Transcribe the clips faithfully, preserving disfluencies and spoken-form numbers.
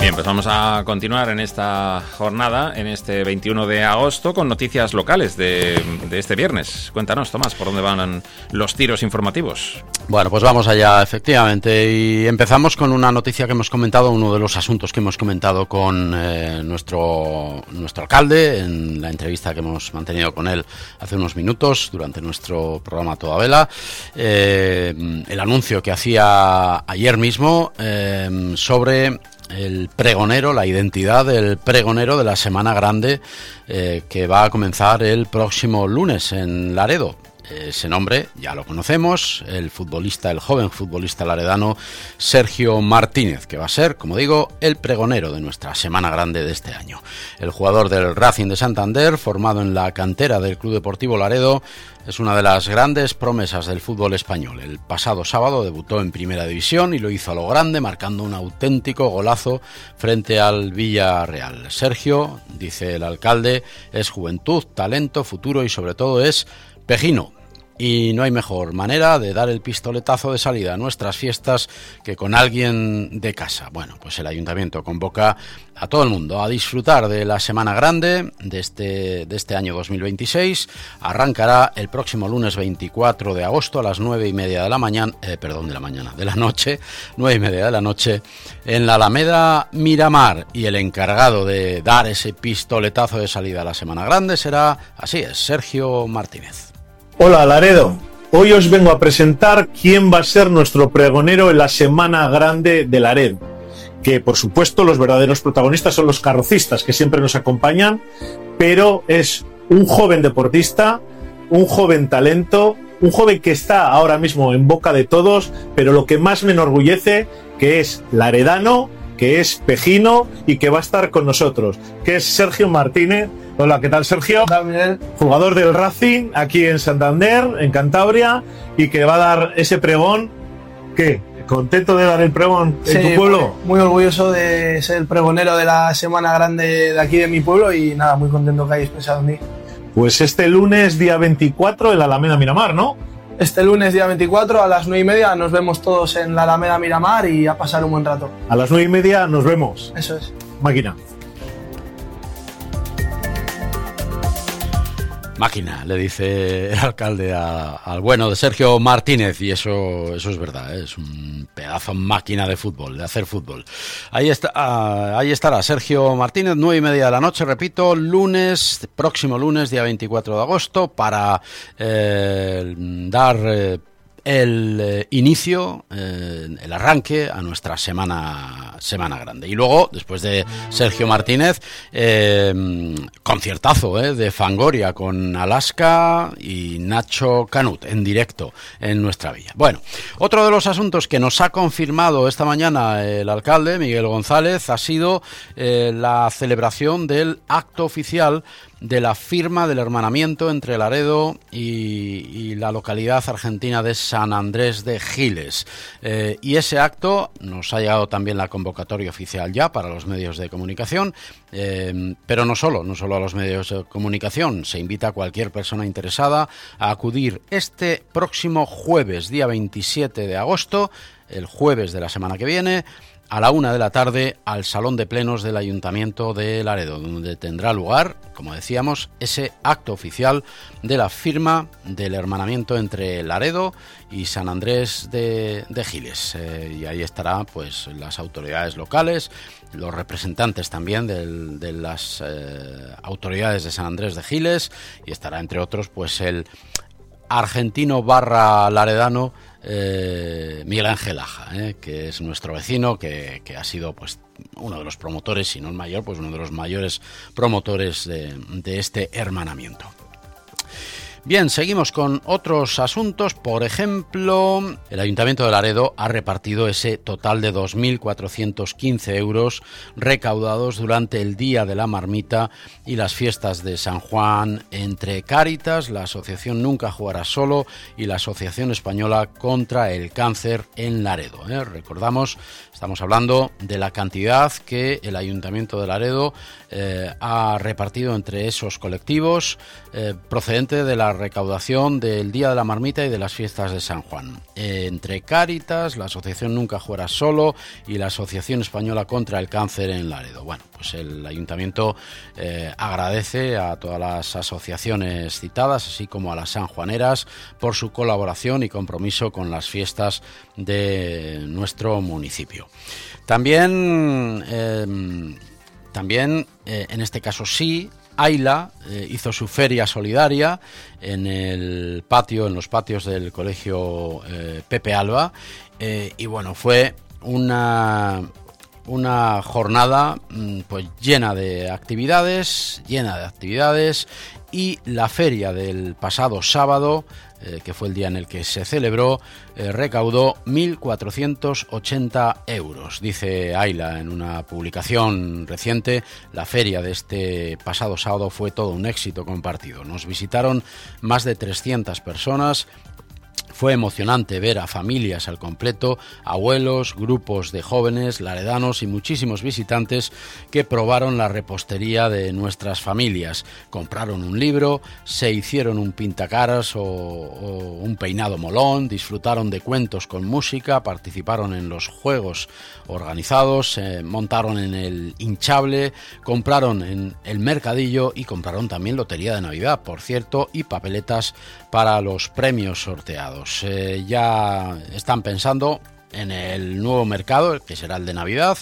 Bien, pues vamos a continuar en esta jornada, en este veintiuno de agosto, con noticias locales de, de este viernes. Cuéntanos, Tomás, ¿por dónde van los tiros informativos? Bueno, pues vamos allá, efectivamente, y empezamos con una noticia que hemos comentado, uno de los asuntos que hemos comentado con eh, nuestro, nuestro alcalde, en la entrevista que hemos mantenido con él hace unos minutos, durante nuestro programa Toda Vela, eh, el anuncio que hacía ayer mismo eh, sobre el pregonero, la identidad del pregonero de la Semana Grande eh, que va a comenzar el próximo lunes en Laredo. Ese nombre ya lo conocemos, el futbolista, el joven futbolista laredano Sergio Martínez, que va a ser, como digo, el pregonero de nuestra Semana Grande de este año. El jugador del Racing de Santander, formado en la cantera del Club Deportivo Laredo, es una de las grandes promesas del fútbol español. El pasado sábado debutó en Primera División y lo hizo a lo grande, marcando un auténtico golazo frente al Villarreal. Sergio, dice el alcalde, es juventud, talento, futuro y sobre todo es pejino. Y no hay mejor manera de dar el pistoletazo de salida a nuestras fiestas que con alguien de casa. Bueno, pues el ayuntamiento convoca a todo el mundo a disfrutar de la Semana Grande de este, de este año dos mil veintiséis. Arrancará el próximo lunes veinticuatro de agosto a las nueve y media de la mañana, eh, perdón, de la mañana, de la noche, nueve y media de la noche, en la Alameda Miramar. Y el encargado de dar ese pistoletazo de salida a la Semana Grande será, así es, Sergio Martínez. Hola Laredo, hoy os vengo a presentar quién va a ser nuestro pregonero en la Semana Grande de Laredo, que por supuesto los verdaderos protagonistas son los carrocistas que siempre nos acompañan, pero es un joven deportista, un joven talento, un joven que está ahora mismo en boca de todos, pero lo que más me enorgullece que es laredano, que es pejino y que va a estar con nosotros, que es Sergio Martínez. Hola, ¿qué tal, Sergio? Hola, Miguel. Jugador del Racing aquí en Santander, en Cantabria, y que va a dar ese pregón. ¿Qué? ¿Contento de dar el pregón en sí, tu pueblo? Muy, muy orgulloso de ser el pregonero de la Semana Grande de aquí de mi pueblo y nada, muy contento que hayáis pensado en mí. Pues este lunes, día veinticuatro, en la Alameda Miramar, ¿no? Este lunes, día veinticuatro, a las nueve y media, nos vemos todos en la Alameda Miramar y a pasar un buen rato. A las nueve y media nos vemos. Eso es. Máquina. Máquina, le dice el alcalde a, al bueno de Sergio Martínez, y eso, eso es verdad, ¿eh? Es un pedazo máquina de fútbol, de hacer fútbol. Ahí está, uh, ahí estará Sergio Martínez, nueve y media de la noche, repito, lunes, próximo lunes, día veinticuatro de agosto, para eh, dar eh, el eh, inicio, eh, el arranque a nuestra semana semana grande. Y luego, después de Sergio Martínez, eh, conciertazo eh, de Fangoria con Alaska y Nacho Canut en directo en nuestra villa. Bueno, otro de los asuntos que nos ha confirmado esta mañana el alcalde, Miguel González, ha sido eh, la celebración del acto oficial de la firma del hermanamiento entre Laredo y, y la localidad argentina de San Andrés de Giles. Eh, y ese acto nos ha llegado también la convocatoria oficial ya para los medios de comunicación, eh, pero no solo, no solo a los medios de comunicación. Se invita a cualquier persona interesada a acudir este próximo jueves, día veintisiete de agosto, el jueves de la semana que viene, a la una de la tarde, al Salón de Plenos del Ayuntamiento de Laredo, donde tendrá lugar, como decíamos, ese acto oficial de la firma del hermanamiento entre Laredo y San Andrés de, de Giles. Eh, y ahí estará pues las autoridades locales, los representantes también del, de las eh, autoridades de San Andrés de Giles, y estará entre otros pues el argentino barra laredano Eh, Miguel Ángel Aja, eh, que es nuestro vecino, que, que ha sido pues uno de los promotores, si no el mayor, pues uno de los mayores promotores de, de este hermanamiento. Bien, seguimos con otros asuntos. Por ejemplo, el Ayuntamiento de Laredo ha repartido ese total de dos mil cuatrocientos quince euros recaudados durante el Día de la Marmita y las fiestas de San Juan entre Cáritas, la Asociación Nunca Jugarás Solo y la Asociación Española contra el Cáncer en Laredo. ¿eh? Recordamos, estamos hablando de la cantidad que el Ayuntamiento de Laredo eh, ha repartido entre esos colectivos eh, procedente de la la recaudación del Día de la Marmita y de las fiestas de San Juan. Eh, entre Cáritas, la Asociación Nunca Juegas Solo y la Asociación Española contra el Cáncer en Laredo. Bueno, pues el Ayuntamiento eh, agradece a todas las asociaciones citadas, así como a las sanjuaneras, por su colaboración y compromiso con las fiestas de nuestro municipio. También, eh, también eh, en este caso sí, Aila eh, hizo su feria solidaria en el patio, en los patios del colegio eh, Pepe Alba, eh, y bueno, fue una, una jornada pues llena de actividades, llena de actividades, y la feria del pasado sábado, eh, que fue el día en el que se celebró, eh, recaudó mil cuatrocientos ochenta euros. Dice Aila en una publicación reciente: la feria de este pasado sábado fue todo un éxito compartido. Nos visitaron más de trescientas personas. Fue emocionante ver a familias al completo, abuelos, grupos de jóvenes, laredanos y muchísimos visitantes que probaron la repostería de nuestras familias. Compraron un libro, se hicieron un pintacaras o, o un peinado molón, disfrutaron de cuentos con música, participaron en los juegos organizados, eh, montaron en el hinchable, compraron en el mercadillo y compraron también lotería de Navidad, por cierto, y papeletas para los premios sorteados. Eh, ya están pensando en el nuevo mercado, que será el de Navidad,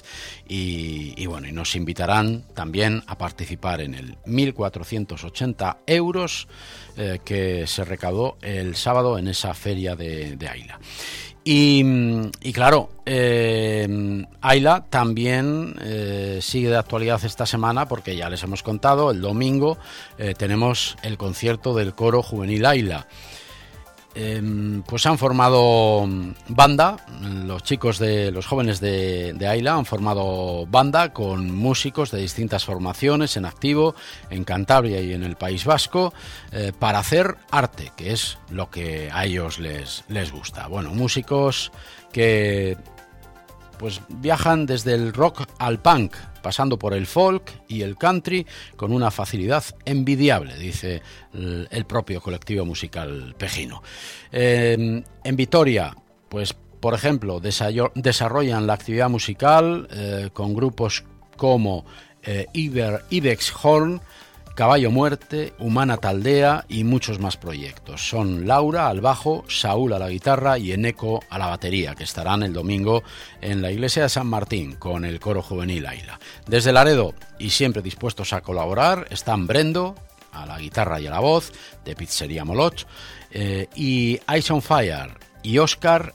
y, y bueno, y nos invitarán también a participar en el mil cuatrocientos ochenta euros eh, que se recaudó el sábado en esa feria de, de Aila. Y, y claro, eh, Aila también eh, sigue de actualidad esta semana, porque ya les hemos contado, el domingo eh, tenemos el concierto del coro juvenil Aila. Eh, pues han formado banda, los chicos de los jóvenes de, de Aila han formado banda con músicos de distintas formaciones en activo en Cantabria y en el País Vasco, eh, para hacer arte, que es lo que a ellos les, les gusta. Bueno, músicos que pues viajan desde el rock al punk, pasando por el folk y el country con una facilidad envidiable, dice el, el propio colectivo musical pejino. Eh, en Vitoria, pues por ejemplo, desarrollan la actividad musical eh, con grupos como eh, Iber, Ibex Horn, Caballo Muerte, Humana Taldea y muchos más proyectos. Son Laura al bajo, Saúl a la guitarra y Eneco a la batería, que estarán el domingo en la iglesia de San Martín con el coro juvenil Aila. Desde Laredo, y siempre dispuestos a colaborar, están Brendo a la guitarra y a la voz, de Pizzería Moloch, eh, y Ice on Fire y Oscar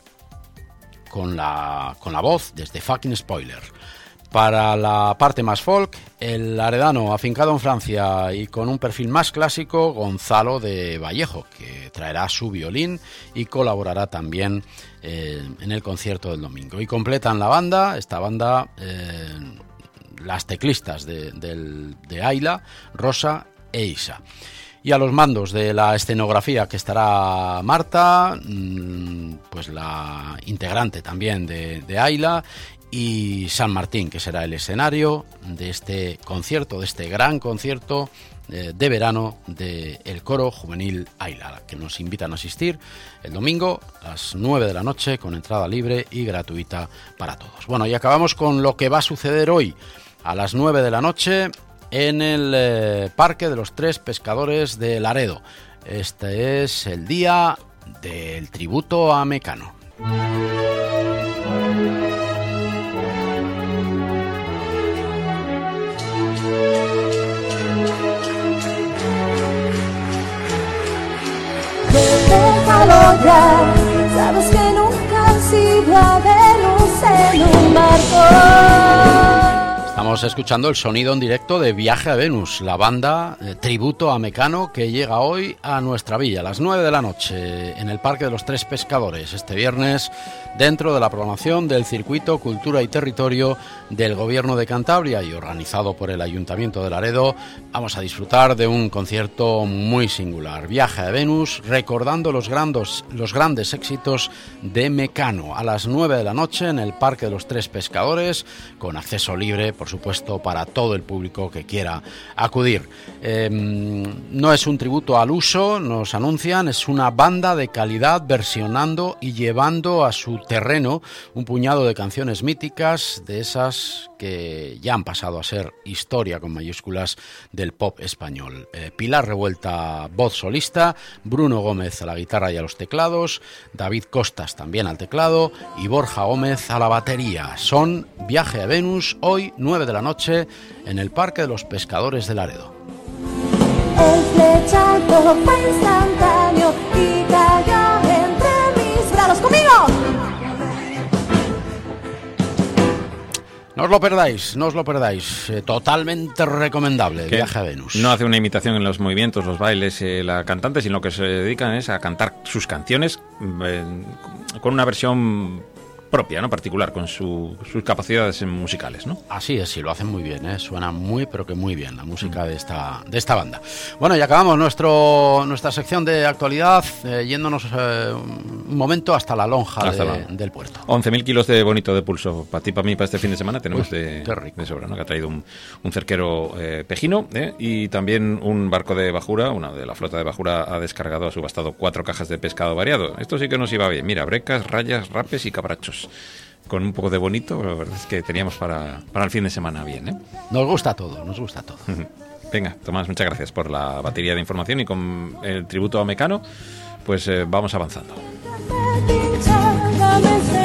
con la, con la voz desde Fucking Spoiler. Para la parte más folk, el laredano afincado en Francia y con un perfil más clásico, Gonzalo de Vallejo, que traerá su violín y colaborará también eh, en el concierto del domingo. Y completan la banda, esta banda, eh, las teclistas de, de, de Aila, Rosa e Isa. Y a los mandos de la escenografía, que estará Marta, pues la integrante también de, de Aila, y San Martín, que será el escenario de este concierto, de este gran concierto eh, de verano del coro juvenil Aila, que nos invitan a asistir el domingo a las nueve de la noche con entrada libre y gratuita para todos. Bueno, y acabamos con lo que va a suceder hoy a las nueve de la noche en el eh, Parque de los Tres Pescadores de Laredo. Este es el día del tributo a Mecano. Déjalo ya, sabes que nunca has sido a Venus en un barco. Estamos escuchando el sonido en directo de Viaje a Venus, la banda eh, tributo a Mecano, que llega hoy a nuestra villa a las nueve de la noche en el Parque de los Tres Pescadores, este viernes, dentro de la programación del Circuito Cultura y Territorio del Gobierno de Cantabria y organizado por el Ayuntamiento de Laredo. Vamos a disfrutar de un concierto muy singular, Viaje a Venus, recordando los grandes, los grandes éxitos de Mecano, a las nueve de la noche en el Parque de los Tres Pescadores, con acceso libre, por supuesto, supuesto, para todo el público que quiera acudir. Eh, no es un tributo al uso, nos anuncian, es una banda de calidad versionando y llevando a su terreno un puñado de canciones míticas, de esas que ya han pasado a ser historia con mayúsculas del pop español. Eh, Pilar Revuelta, voz solista, Bruno Gómez a la guitarra y a los teclados, David Costas también al teclado y Borja Gómez a la batería. Son Viaje a Venus, hoy nueve de la noche en el Parque de los Pescadores de Laredo. El flechazo fue instantáneo y cayó entre mis brazos. ¡Conmigo! No os lo perdáis, no os lo perdáis. Eh, totalmente recomendable, Viaje a Venus. No hace una imitación en los movimientos, los bailes, eh, la cantante, sino que se dedican es a cantar sus canciones eh, con una versión propia, ¿no? Particular, con su, sus capacidades musicales, ¿no? Así es, sí, lo hacen muy bien, ¿eh? Suena muy, pero que muy bien la música de esta, de esta banda. Bueno, y acabamos nuestro, nuestra sección de actualidad eh, yéndonos eh, un momento hasta la lonja hasta de, la... del puerto. once mil kilos de bonito de pulso, para ti, para mí, para este fin de semana tenemos Uy, de, qué rico. de sobra, ¿no? Que ha traído un, un cerquero eh, pejino ¿eh? Y también un barco de bajura, una de la flota de bajura ha descargado, ha subastado cuatro cajas de pescado variado. Esto sí que nos iba bien, mira, brecas, rayas, rapes y cabrachos. Con un poco de bonito, la verdad es que teníamos para, para el fin de semana bien, ¿eh? Nos gusta todo, nos gusta todo. Venga, Tomás, muchas gracias por la batería de información y con el tributo a Mecano, pues eh, vamos avanzando.